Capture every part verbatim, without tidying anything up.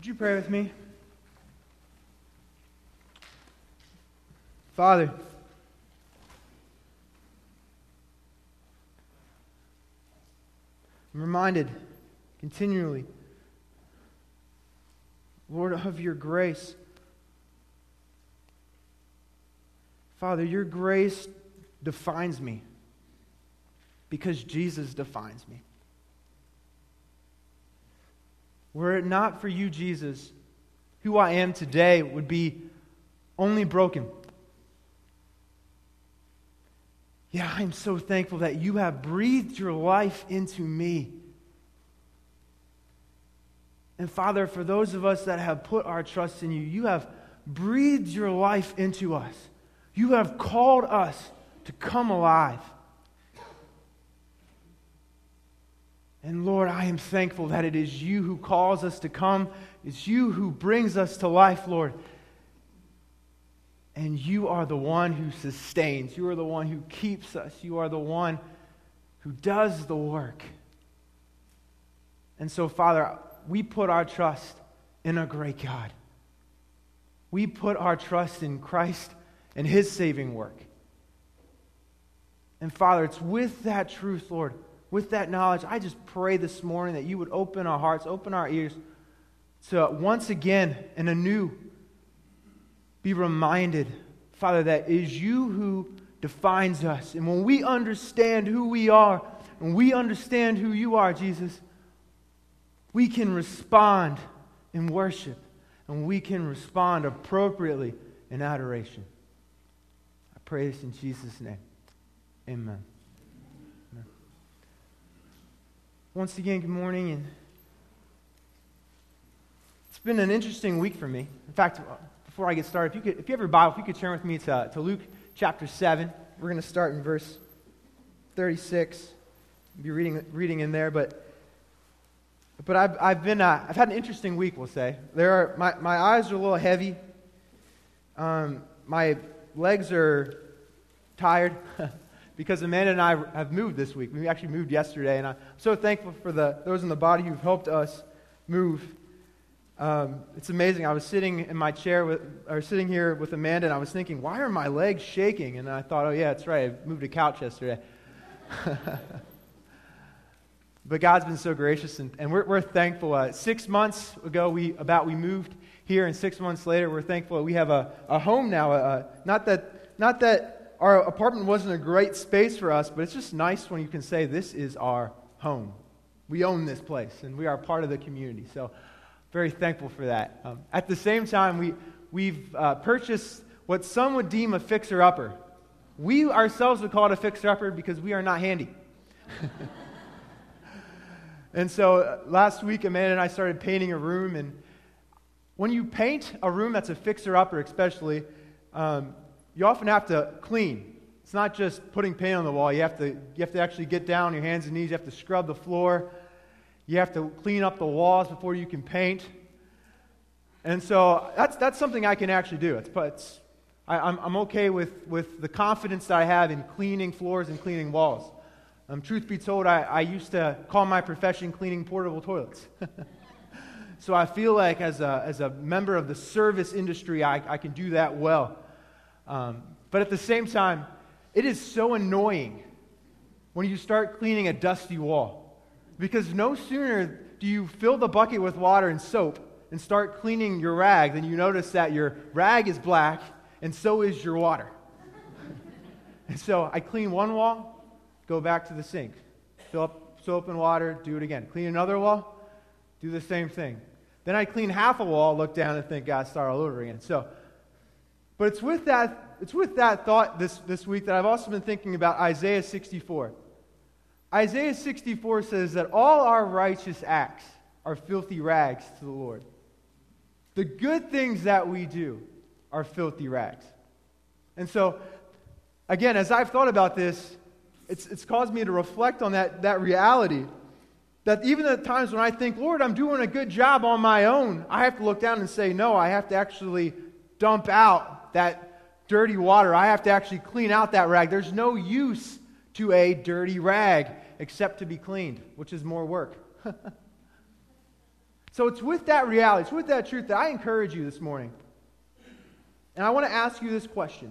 Would you pray with me? Father, I'm reminded continually, Lord, of your grace. Father, your grace defines me because Jesus defines me. Were it not for you, Jesus, who I am today would be only broken. Yeah, I'm so thankful that you have breathed your life into me. And Father, for those of us that have put our trust in you, you have breathed your life into us. You have called us to come alive. And Lord, I am thankful that it is you who calls us to come. It's you who brings us to life, Lord. And you are the one who sustains. You are the one who keeps us. You are the one who does the work. And so, Father, we put our trust in a great God. We put our trust in Christ and His saving work. And Father, it's with that truth, Lord, with that knowledge, I just pray this morning that you would open our hearts, open our ears, to once again and anew be reminded, Father, that it is you who defines us. And when we understand who we are, and we understand who you are, Jesus, we can respond in worship, and we can respond appropriately in adoration. I pray this in Jesus' name. Amen. Amen. Once again, good morning. And it's been an interesting week for me. In fact, before I get started, if you could, if you have your Bible, if you could turn with me to, to Luke chapter seven. We're going to start in verse thirty-six. I'll be reading reading in there, but but I've I've been uh, I've had an interesting week. We'll say there are my my eyes are a little heavy. Um, my legs are tired. Because Amanda and I have moved this week. We actually moved yesterday, and I'm so thankful for the those in the body who've helped us move. Um, it's amazing. I was sitting in my chair, with, or sitting here with Amanda, and I was thinking, why are my legs shaking? And I thought, oh yeah, that's right. I moved a couch yesterday. But God's been so gracious, and, and we're, we're thankful. Uh, six months ago, we about we moved here, and six months later, we're thankful that we have a, a home now. Uh, not that not that. Our apartment wasn't a great space for us, but it's just nice when you can say, this is our home. We own this place, and we are part of the community. So, very thankful for that. Um, at the same time, we, we've uh, purchased what some would deem a fixer-upper. We ourselves would call it a fixer-upper because we are not handy. And so, uh, last week, Amanda and I started painting a room, and when you paint a room that's a fixer-upper especially, um, you often have to clean. It's not just putting paint on the wall. You have to you have to actually get down on your hands and knees. You have to scrub the floor. You have to clean up the walls before you can paint. And so that's that's something I can actually do. It's, it's I, I'm I'm okay with, with the confidence that I have in cleaning floors and cleaning walls. Um, truth be told, I, I used to call my profession cleaning portable toilets. So I feel like as a as a member of the service industry, I, I can do that well. Um, but at the same time, it is so annoying when you start cleaning a dusty wall. Because no sooner do you fill the bucket with water and soap and start cleaning your rag than you notice that your rag is black and so is your water. And so I clean one wall, go back to the sink, fill up soap and water, do it again. Clean another wall, do the same thing. Then I clean half a wall, look down and think, God, start all over again. So But it's with that it's with that thought this, this week that I've also been thinking about Isaiah sixty-four. Isaiah sixty-four says that all our righteous acts are filthy rags to the Lord. The good things that we do are filthy rags. And so, again, as I've thought about this, it's it's caused me to reflect on that, that reality. That even at times when I think, Lord, I'm doing a good job on my own, I have to look down and say, no, I have to actually dump out that dirty water. I have to actually clean out that rag. There's no use to a dirty rag except to be cleaned, which is more work. So it's with that reality, it's with that truth that I encourage you this morning. And I want to ask you this question.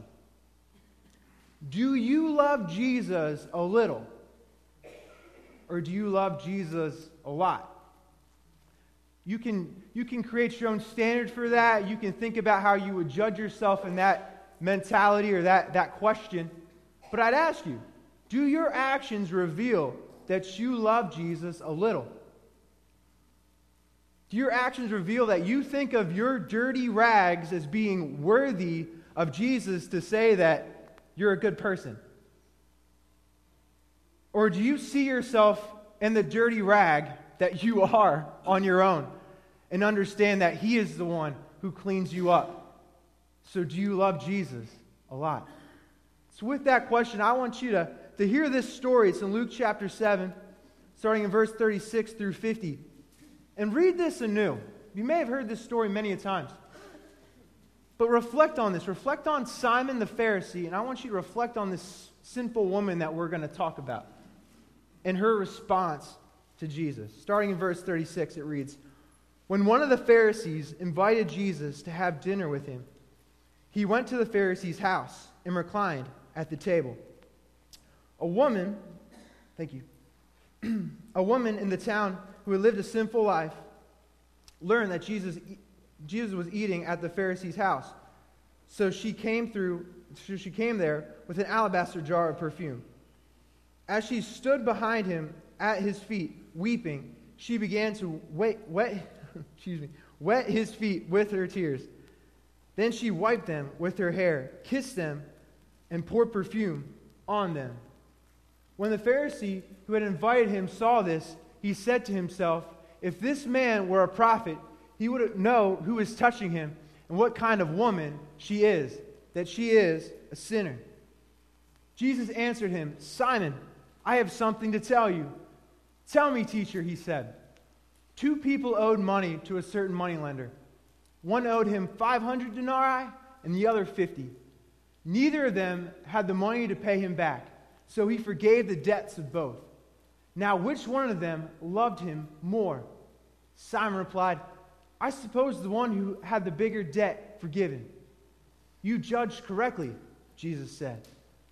Do you love Jesus a little? Or do you love Jesus a lot? You can, you can create your own standard for that. You can think about how you would judge yourself in that mentality or that, that question. But I'd ask you, do your actions reveal that you love Jesus a little? Do your actions reveal that you think of your dirty rags as being worthy of Jesus to say that you're a good person? Or do you see yourself in the dirty rag that you are on your own and understand that He is the one who cleans you up? So do you love Jesus a lot? So with that question, I want you to, to hear this story. It's in Luke chapter seven, starting in verse thirty-six through fifty. And read this anew. You may have heard this story many a times. But reflect on this. Reflect on Simon the Pharisee, and I want you to reflect on this sinful woman that we're going to talk about and her response to Jesus. Starting in verse thirty-six, it reads, "When one of the Pharisees invited Jesus to have dinner with him, he went to the Pharisee's house and reclined at the table. A woman, thank you, a woman in the town who had lived a sinful life learned that Jesus, Jesus was eating at the Pharisee's house. So she came through, so she came there with an alabaster jar of perfume. As she stood behind him at his feet, weeping, she began to wet, wet, excuse me, wet his feet with her tears. Then she wiped them with her hair, kissed them, and poured perfume on them. When the Pharisee who had invited him saw this, he said to himself, 'If this man were a prophet, he would know who is touching him and what kind of woman she is, that she is a sinner.' Jesus answered him, 'Simon, I have something to tell you.' 'Tell me, teacher,' he said. 'Two people owed money to a certain moneylender. One owed him five hundred denarii and the other fifty. Neither of them had the money to pay him back, so he forgave the debts of both. Now, which one of them loved him more?' Simon replied, 'I suppose the one who had the bigger debt forgiven.' 'You judged correctly,' Jesus said.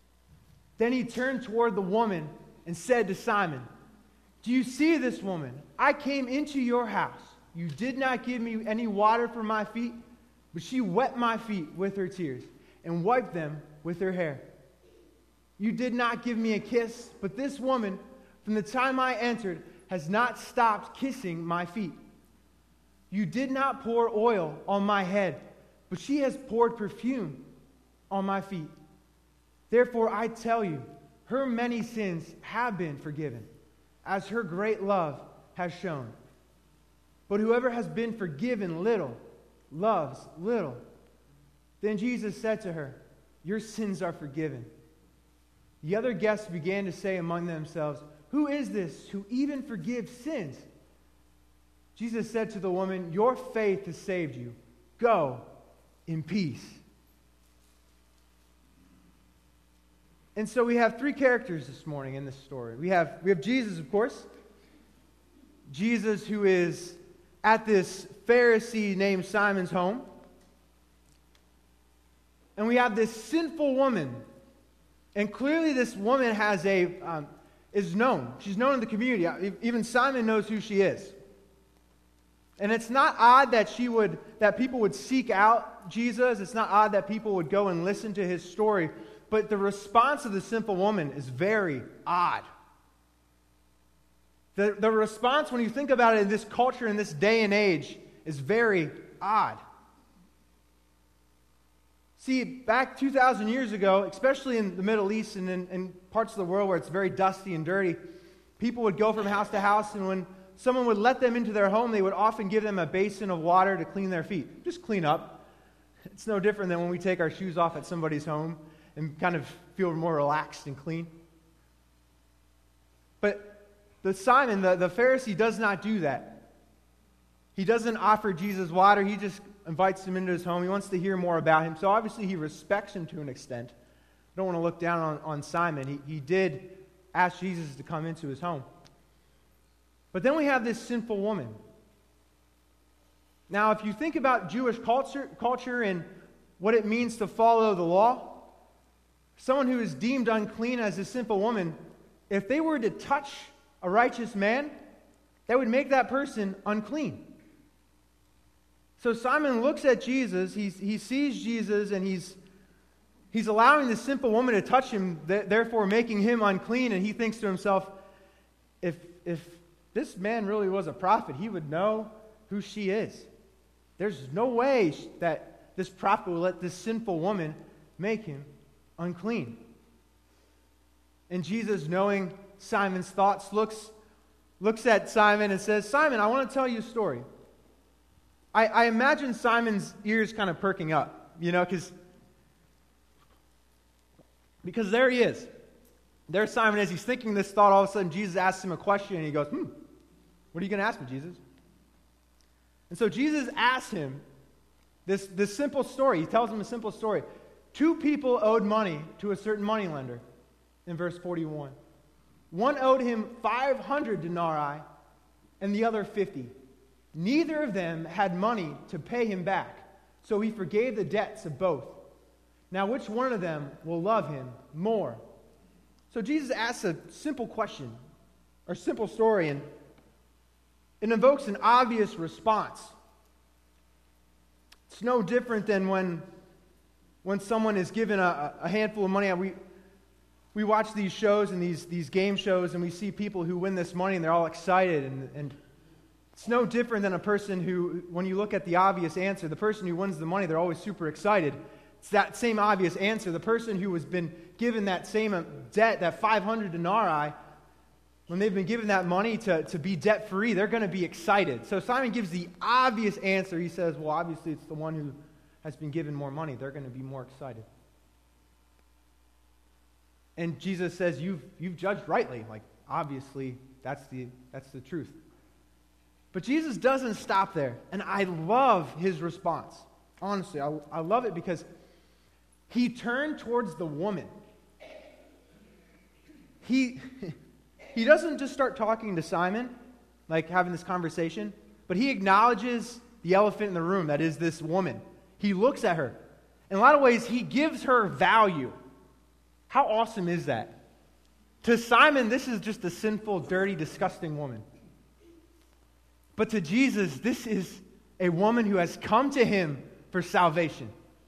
Then he turned toward the woman and said to Simon, 'Do you see this woman? I came into your house. You did not give me any water for my feet, but she wet my feet with her tears and wiped them with her hair. You did not give me a kiss, but this woman, from the time I entered, has not stopped kissing my feet. You did not pour oil on my head, but she has poured perfume on my feet. Therefore, I tell you, her many sins have been forgiven, as her great love has shown. But whoever has been forgiven little loves little.' Then Jesus said to her, 'Your sins are forgiven.' The other guests began to say among themselves, 'Who is this who even forgives sins?' Jesus said to the woman, 'Your faith has saved you. Go in peace.'" And so we have three characters this morning in this story. We have, we have Jesus, of course. Jesus, who is at this Pharisee named Simon's home. And we have this sinful woman. And clearly this woman has a um, is known. She's known in the community. Even Simon knows who she is. And it's not odd that she would that people would seek out Jesus. It's not odd that people would go and listen to his story. But the response of the sinful woman is very odd. The, the response, when you think about it in this culture, in this day and age, is very odd. See, back two thousand years ago, especially in the Middle East and in, in parts of the world where it's very dusty and dirty, people would go from house to house, and when someone would let them into their home, they would often give them a basin of water to clean their feet. Just clean up. It's no different than when we take our shoes off at somebody's home and kind of feel more relaxed and clean. But the Simon, the, the Pharisee, does not do that. He doesn't offer Jesus water. He just invites him into his home. He wants to hear more about him. So obviously he respects him to an extent. I don't want to look down on, on Simon. He, he did ask Jesus to come into his home. But then we have this sinful woman. Now, if you think about Jewish culture, culture and what it means to follow the law, someone who is deemed unclean as a simple woman, if they were to touch a righteous man, that would make that person unclean. So Simon looks at Jesus, he's, he sees Jesus, and he's, he's allowing this simple woman to touch him, th- therefore making him unclean, and he thinks to himself, if, if this man really was a prophet, he would know who she is. There's no way that this prophet will let this sinful woman make him unclean. And Jesus, knowing Simon's thoughts, looks, looks at Simon and says, Simon, I want to tell you a story. I, I imagine Simon's ears kind of perking up, you know, because because there he is. There's Simon as he's thinking this thought. All of a sudden, Jesus asks him a question, and he goes, hmm, what are you going to ask me, Jesus? And so Jesus asks him this, this simple story. He tells him a simple story. Two people owed money to a certain moneylender in verse forty-one. One owed him five hundred denarii and the other fifty. Neither of them had money to pay him back, so he forgave the debts of both. Now, which one of them will love him more? So Jesus asks a simple question, or simple story, and it invokes an obvious response. It's no different than when, when someone is given a, a handful of money. We, we watch these shows and these, these game shows, and we see people who win this money, and they're all excited. And, and it's no different than a person who, when you look at the obvious answer, the person who wins the money, they're always super excited. It's that same obvious answer. The person who has been given that same debt, that five hundred denarii, when they've been given that money to, to be debt-free, they're going to be excited. So Simon gives the obvious answer. He says, well, obviously it's the one who has been given more money. They're going to be more excited. And Jesus says, you've, you've judged rightly. Like, obviously, that's the, that's the truth. But Jesus doesn't stop there. And I love his response. Honestly, I, I love it because he turned towards the woman. He... He doesn't just start talking to Simon, like having this conversation, but he acknowledges the elephant in the room, that is this woman. He looks at her. In a lot of ways, he gives her value. How awesome is that? To Simon, this is just a sinful, dirty, disgusting woman. But to Jesus, this is a woman who has come to him for salvation.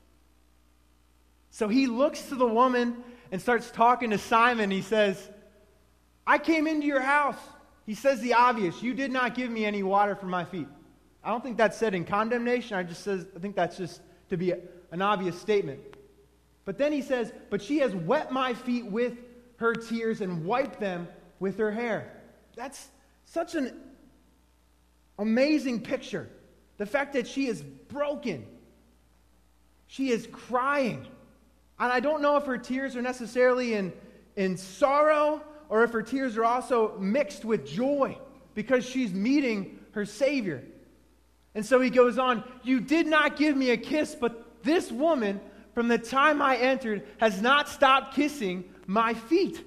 So he looks to the woman and starts talking to Simon. He says, I came into your house. He says the obvious. You did not give me any water for my feet. I don't think that's said in condemnation. I just says I think that's just to be a, an obvious statement. But then he says, but she has wet my feet with her tears and wiped them with her hair. That's such an amazing picture. The fact that she is broken. She is crying. And I don't know if her tears are necessarily in, in sorrow, or if her tears are also mixed with joy because she's meeting her Savior. And so he goes on, you did not give me a kiss, but this woman, from the time I entered, has not stopped kissing my feet.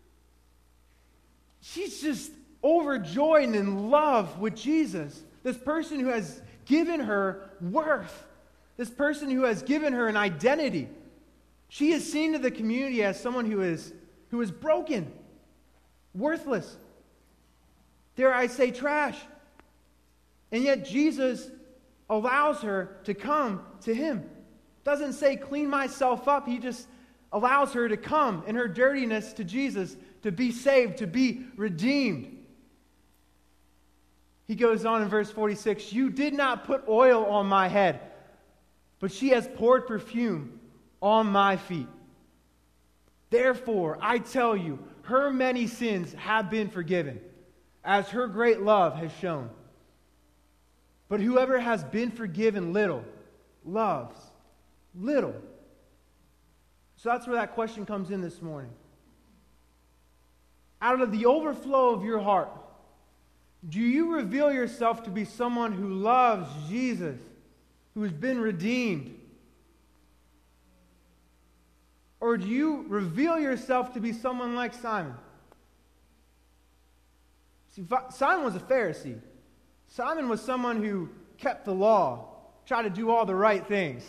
She's just overjoyed and in love with Jesus. This person who has given her worth. This person who has given her an identity. She is seen to the community as someone who is, who is broken. Worthless. Dare I say trash. And yet Jesus allows her to come to him. Doesn't say clean myself up. He just allows her to come in her dirtiness to Jesus, to be saved, to be redeemed. He goes on in verse forty-six, you did not put oil on my head, but she has poured perfume on my feet. Therefore, I tell you, her many sins have been forgiven, as her great love has shown. But whoever has been forgiven little, loves little. So that's where that question comes in this morning. Out of the overflow of your heart, do you reveal yourself to be someone who loves Jesus, who has been redeemed? Or do you reveal yourself to be someone like Simon? See, Simon was a Pharisee. Simon was someone who kept the law, tried to do all the right things.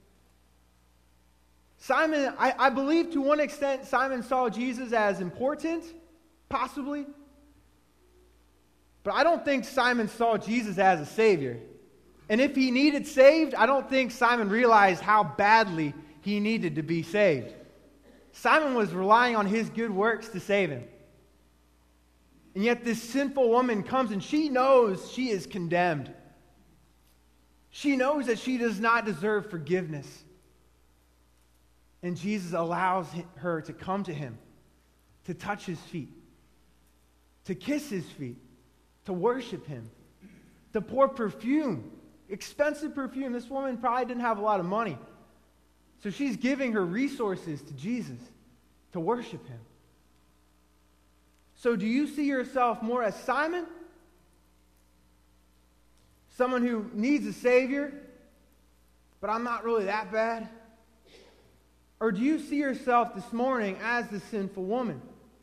Simon, I, I believe to one extent, Simon saw Jesus as important, possibly. But I don't think Simon saw Jesus as a Savior. And if he needed saved, I don't think Simon realized how badly he needed to be saved. Simon was relying on his good works to save him. And yet this sinful woman comes and she knows she is condemned. She knows that she does not deserve forgiveness. And Jesus allows her to come to him, to touch his feet, to kiss his feet, to worship him, to pour perfume, expensive perfume. This woman probably didn't have a lot of money. So she's giving her resources to Jesus to worship him. So do you see yourself more as Simon? Someone who needs a Savior, but I'm not really that bad? Or do you see yourself this morning as the sinful woman?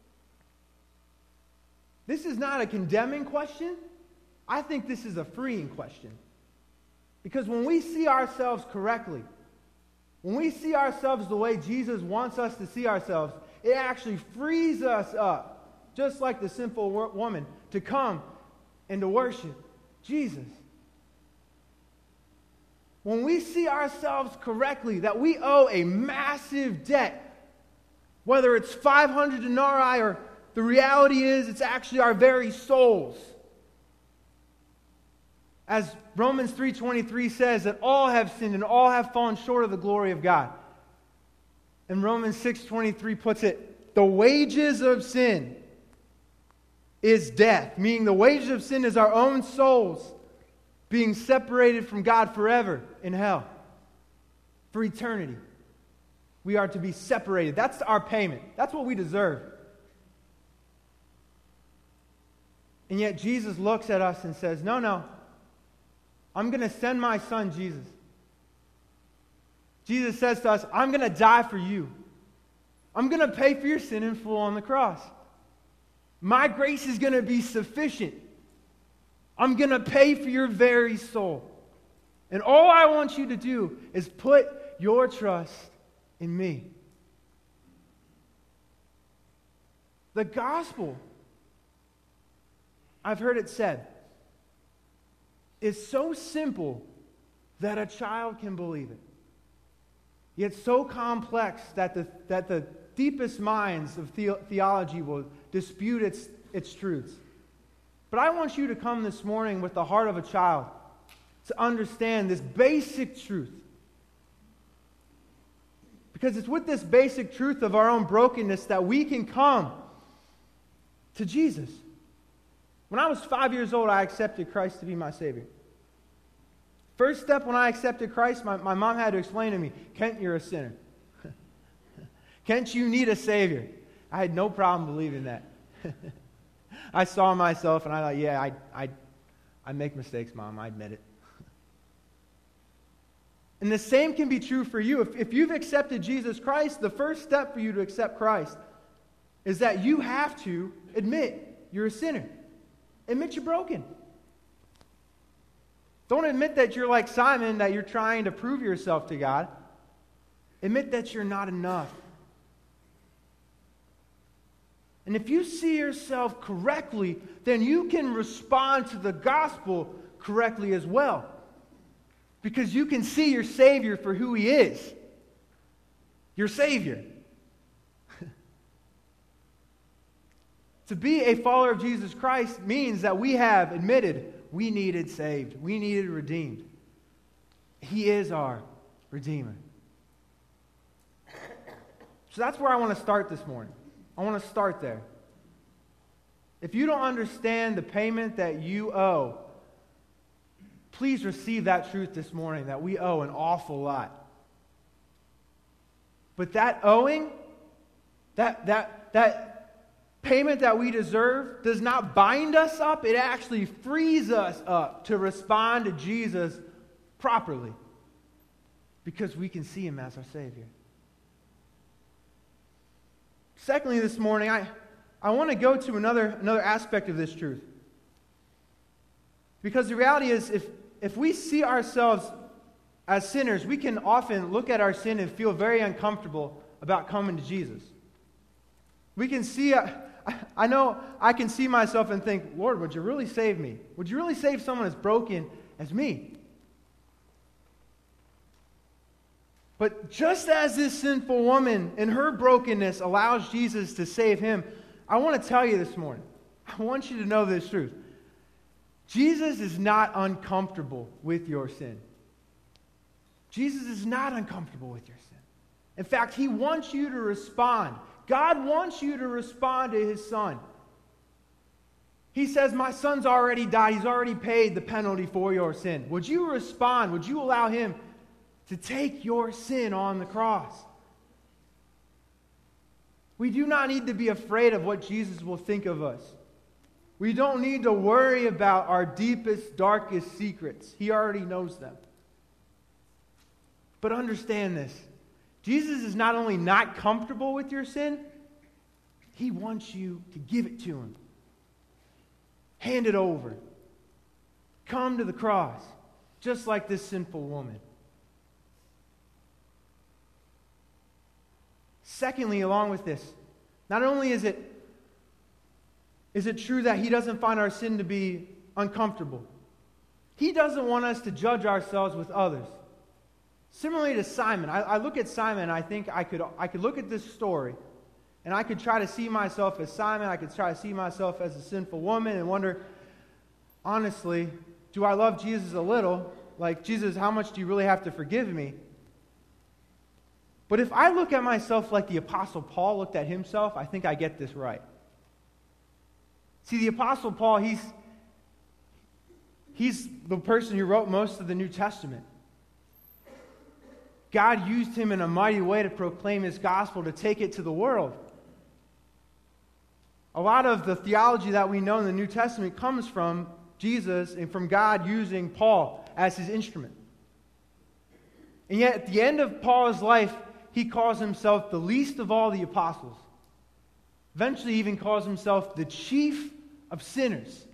This is not a condemning question. I think this is a freeing question. Because when we see ourselves correctly, when we see ourselves the way Jesus wants us to see ourselves, it actually frees us up, just like the sinful woman, to come and to worship Jesus. When we see ourselves correctly, that we owe a massive debt, whether it's five hundred denarii or the reality is it's actually our very souls. As Romans three twenty-three says, that all have sinned and all have fallen short of the glory of God. And Romans six twenty-three puts it, the wages of sin is death, meaning the wages of sin is our own souls being separated from God forever in hell, for eternity. We are to be separated. That's our payment. That's what we deserve. And yet Jesus looks at us and says, no, no, I'm going to send my son, Jesus. Jesus says to us, I'm going to die for you. I'm going to pay for your sin in full on the cross. My grace is going to be sufficient. I'm going to pay for your very soul. And all I want you to do is put your trust in me. The gospel, I've heard it said, is so simple that a child can believe it. Yet so complex that the, that the deepest minds of the, theology will dispute its, its truths. But I want you to come this morning with the heart of a child to understand this basic truth. Because it's with this basic truth of our own brokenness that we can come to Jesus. When I was five years old, I accepted Christ to be my Savior. First step when I accepted Christ, my, my mom had to explain to me, Kent, you're a sinner. Kent, you need a Savior. I had no problem believing that. I saw myself and I thought, yeah, I, I, I make mistakes, Mom. I admit it. And the same can be true for you. If, if you've accepted Jesus Christ, the first step for you to accept Christ is that you have to admit you're a sinner. Admit you're broken. Don't admit that you're like Simon, that you're trying to prove yourself to God. Admit that you're not enough. And if you see yourself correctly, then you can respond to the gospel correctly as well. Because you can see your Savior for who He is. Your Savior. To be a follower of Jesus Christ means that we have admitted we needed saved. We needed redeemed. He is our Redeemer. So that's where I want to start this morning. I want to start there. If you don't understand the payment that you owe, please receive that truth this morning, that we owe an awful lot. But that owing, that that that payment that we deserve does not bind us up. It actually frees us up to respond to Jesus properly, because we can see Him as our Savior. Secondly, this morning, I, I want to go to another, another aspect of this truth. Because the reality is, if, if we see ourselves as sinners, we can often look at our sin and feel very uncomfortable about coming to Jesus. We can see, uh, I know I can see myself and think, Lord, would you really save me? Would you really save someone as broken as me? But just as this sinful woman in her brokenness allows Jesus to save him, I want to tell you this morning, I want you to know this truth. Jesus is not uncomfortable with your sin. Jesus is not uncomfortable with your sin. In fact, he wants you to respond. God wants you to respond to his son. He says, my son's already died. He's already paid the penalty for your sin. Would you respond? Would you allow him to take your sin on the cross? We do not need to be afraid of what Jesus will think of us. We don't need to worry about our deepest, darkest secrets. He already knows them. But understand this. Jesus is not only not comfortable with your sin, he wants you to give it to him. Hand it over. Come to the cross, just like this sinful woman. Secondly, along with this, not only is it, is it true that he doesn't find our sin to be uncomfortable, he doesn't want us to judge ourselves with others. Similarly to Simon, I, I look at Simon and I think I could, I could look at this story and I could try to see myself as Simon, I could try to see myself as a sinful woman and wonder, honestly, do I love Jesus a little? Like, Jesus, how much do you really have to forgive me? But if I look at myself like the Apostle Paul looked at himself, I think I get this right. See, the Apostle Paul, he's, he's the person who wrote most of the New Testament. God used him in a mighty way to proclaim his gospel, to take it to the world. A lot of the theology that we know in the New Testament comes from Jesus and from God using Paul as his instrument. And yet, at the end of Paul's life, he calls himself the least of all the apostles. Eventually, he even calls himself the chief of sinners.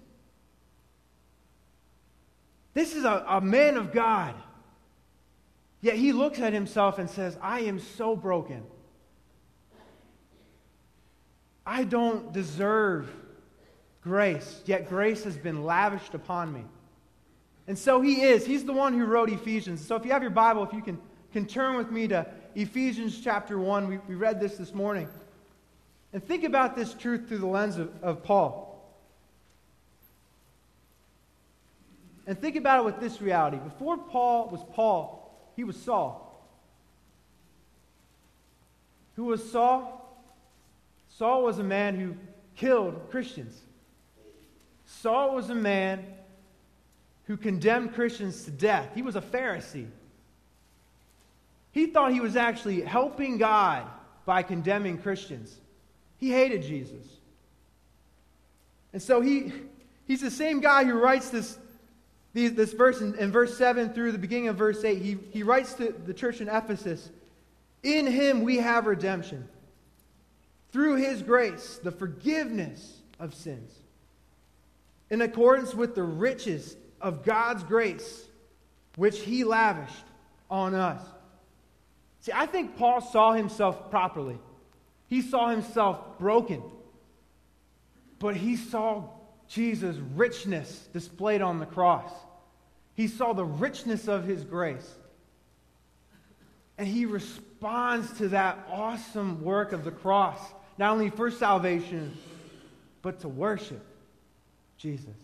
This is a, a man of God. Yet he looks at himself and says, I am so broken. I don't deserve grace, yet grace has been lavished upon me. And so he is. He's the one who wrote Ephesians. So if you have your Bible, if you can, can turn with me to Ephesians chapter one. We, we read this this morning. And think about this truth through the lens of, of Paul. And think about it with this reality. Before Paul was Paul, he was Saul. Who was Saul? Saul was a man who killed Christians. Saul was a man who condemned Christians to death. He was a Pharisee. He thought he was actually helping God by condemning Christians. He hated Jesus. And so he, he's the same guy who writes this, these, this verse in, in verse seven through the beginning of verse eight. He, he writes to the church in Ephesus, in him we have redemption, through his grace, the forgiveness of sins, in accordance with the riches of God's grace, which he lavished on us. See, I think Paul saw himself properly. He saw himself broken. But he saw Jesus' richness displayed on the cross. He saw the richness of his grace. And he responds to that awesome work of the cross, not only for salvation, but to worship Jesus. It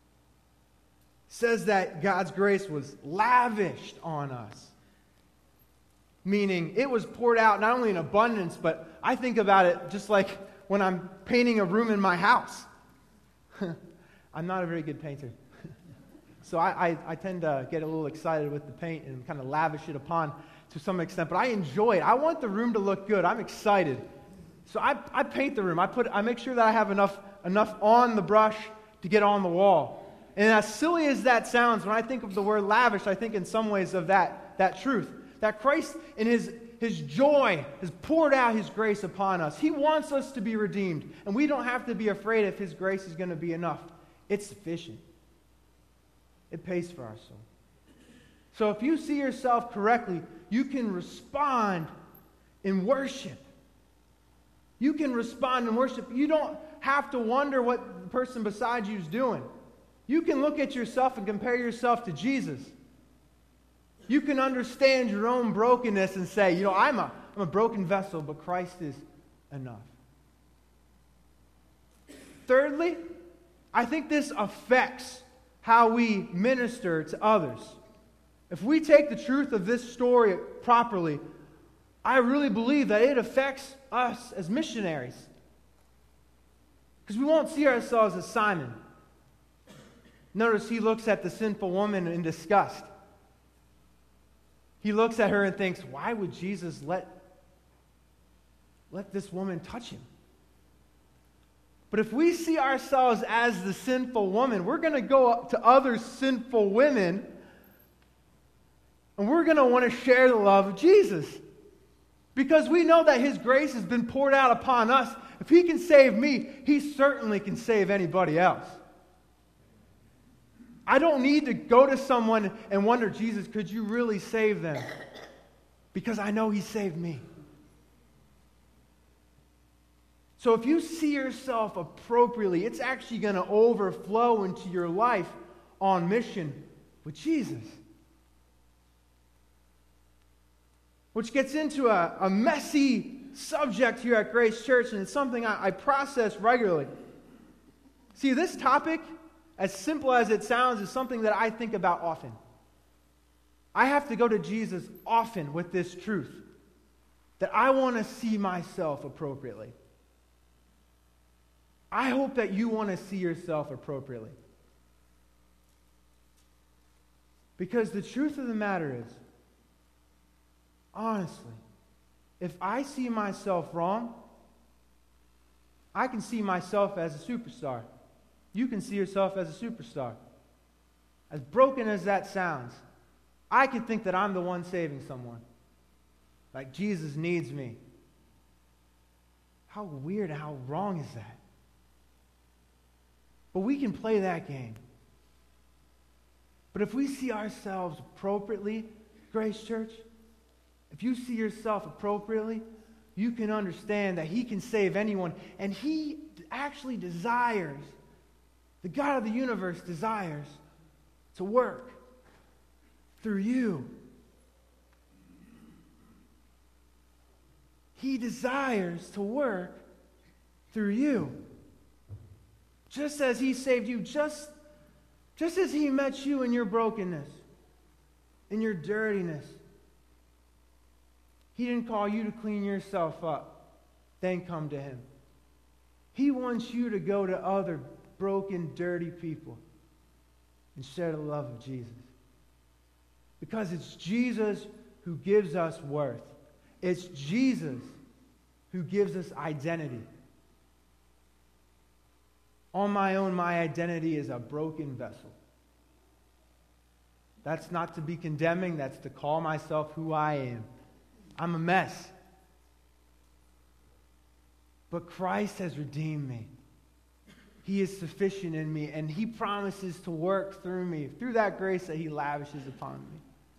says that God's grace was lavished on us. Meaning, it was poured out not only in abundance, but I think about it just like when I'm painting a room in my house. I'm not a very good painter. So I, I, I tend to get a little excited with the paint and kind of lavish it upon to some extent. But I enjoy it. I want the room to look good. I'm excited. So I, I paint the room. I put I make sure that I have enough enough on the brush to get on the wall. And as silly as that sounds, when I think of the word lavish, I think in some ways of that, that truth. That Christ, in his, his joy, has poured out his grace upon us. He wants us to be redeemed. And we don't have to be afraid if his grace is going to be enough. It's sufficient. it pays for our soul. So if you see yourself correctly, you can respond in worship. You can respond in worship. You don't have to wonder what the person beside you is doing. You can look at yourself and compare yourself to Jesus. You can understand your own brokenness and say, you know, I'm a, I'm a broken vessel, but Christ is enough. Thirdly, I think this affects how we minister to others. If we take the truth of this story properly, I really believe that it affects us as missionaries. Because we won't see ourselves as Simon. Notice he looks at the sinful woman in disgust. He looks at her and thinks, why would Jesus let, let this woman touch him? But if we see ourselves as the sinful woman, we're going to go up to other sinful women and we're going to want to share the love of Jesus. Because we know that His grace has been poured out upon us. If He can save me, He certainly can save anybody else. I don't need to go to someone and wonder, Jesus, could you really save them? Because I know He saved me. So if you see yourself appropriately, it's actually going to overflow into your life on mission with Jesus. Which gets into a, a messy subject here at Grace Church, and it's something I, I process regularly. See, this topic, as simple as it sounds, is something that I think about often. I have to go to Jesus often with this truth, that I want to see myself appropriately. I hope that you want to see yourself appropriately. Because the truth of the matter is, honestly, if I see myself wrong, I can see myself as a superstar. You can see yourself as a superstar. As broken as that sounds, I can think that I'm the one saving someone. Like Jesus needs me. How weird, how wrong is that? But we can play that game. But if we see ourselves appropriately, Grace Church, if you see yourself appropriately, you can understand that He can save anyone. And He actually desires, the God of the universe desires to work through you. He desires to work through you. Just as He saved you, just, just as He met you in your brokenness, in your dirtiness. He didn't call you to clean yourself up, then come to Him. He wants you to go to other broken, dirty people and share the love of Jesus. Because it's Jesus who gives us worth. It's Jesus who gives us identity. On my own, my identity is a broken vessel. That's not to be condemning. That's to call myself who I am. I'm a mess. But Christ has redeemed me. He is sufficient in me, and He promises to work through me, through that grace that He lavishes upon me.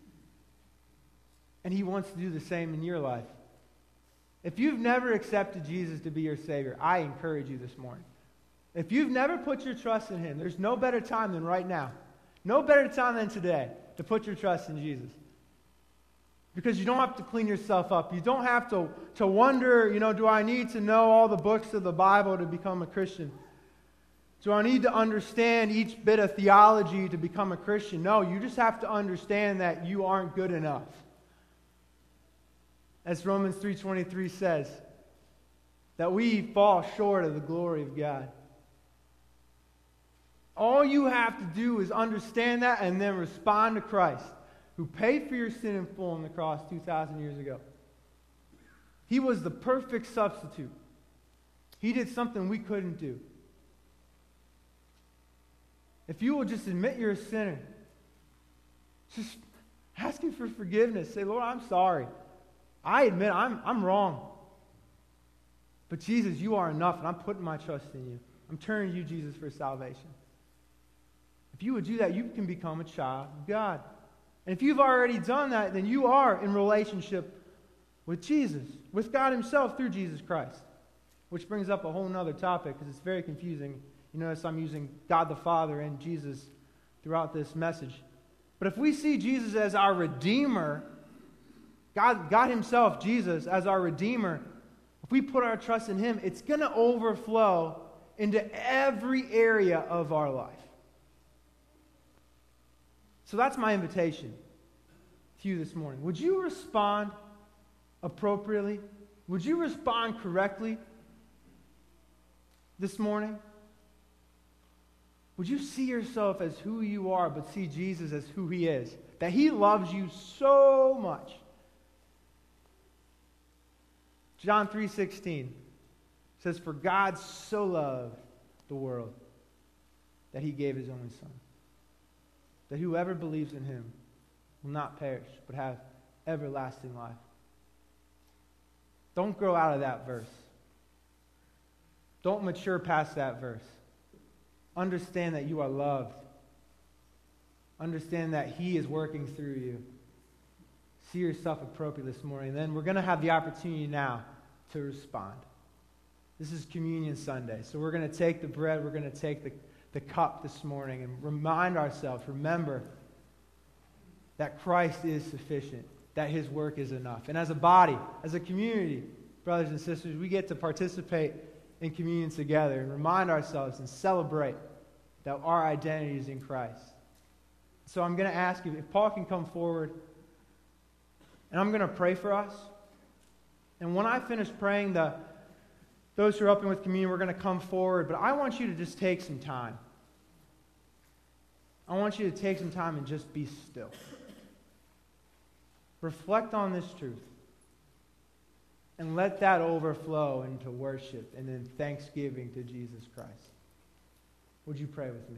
And He wants to do the same in your life. If you've never accepted Jesus to be your Savior, I encourage you this morning. If you've never put your trust in Him, there's no better time than right now. No better time than today to put your trust in Jesus. Because you don't have to clean yourself up. You don't have to, to wonder, you know, do I need to know all the books of the Bible to become a Christian? Do I need to understand each bit of theology to become a Christian? No, you just have to understand that you aren't good enough. As Romans three twenty-three says, that we fall short of the glory of God. All you have to do is understand that and then respond to Christ, who paid for your sin in full on the cross two thousand years ago. He was the perfect substitute. He did something we couldn't do. If you will just admit you're a sinner, just ask Him for forgiveness. Say, Lord, I'm sorry. I admit I'm, I'm wrong. But Jesus, you are enough, and I'm putting my trust in you. I'm turning to you, Jesus, for salvation. If If you would do that, you can become a child of God. And if you've already done that, then you are in relationship with Jesus, with God himself through Jesus Christ. Which brings up a whole other topic because it's very confusing. You notice I'm using God the Father and Jesus throughout this message. But if we see Jesus as our Redeemer, God, God himself, Jesus, as our Redeemer, if we put our trust in him, it's going to overflow into every area of our life. So that's my invitation to you this morning. Would you respond appropriately? Would you respond correctly this morning? Would you see yourself as who you are, but see Jesus as who he is? That he loves you so much. John three sixteen says, "For God so loved the world that he gave his only Son, that whoever believes in him will not perish, but have everlasting life." Don't grow out of that verse. Don't mature past that verse. Understand that you are loved. Understand that he is working through you. See yourself appropriately this morning. And then we're going to have the opportunity now to respond. This is Communion Sunday. So we're going to take the bread, we're going to take the, the cup this morning and remind ourselves, remember that Christ is sufficient, that his work is enough. And as a body, as a community, brothers and sisters, we get to participate in communion together and remind ourselves and celebrate that our identity is in Christ. So I'm going to ask you if Paul can come forward, and I'm going to pray for us. And when I finish praying, the those who are up and with communion, we're going to come forward. But I want you to just take some time. I want you to take some time and just be still. Reflect on this truth. And let that overflow into worship and then thanksgiving to Jesus Christ. Would you pray with me?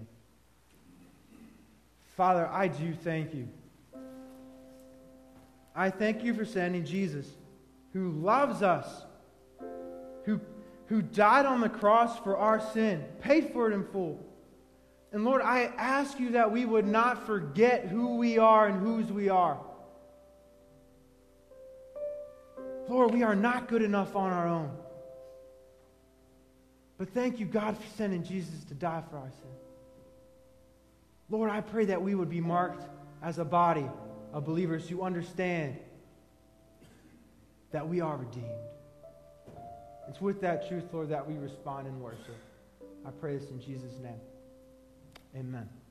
Father, I do thank you. I thank you for sending Jesus, who loves us, who, who died on the cross for our sin, paid for it in full. And Lord, I ask you that we would not forget who we are and whose we are. Lord, we are not good enough on our own. But thank you, God, for sending Jesus to die for our sin. Lord, I pray that we would be marked as a body of believers who understand that we are redeemed. It's with that truth, Lord, that we respond in worship. I pray this in Jesus' name. Amen.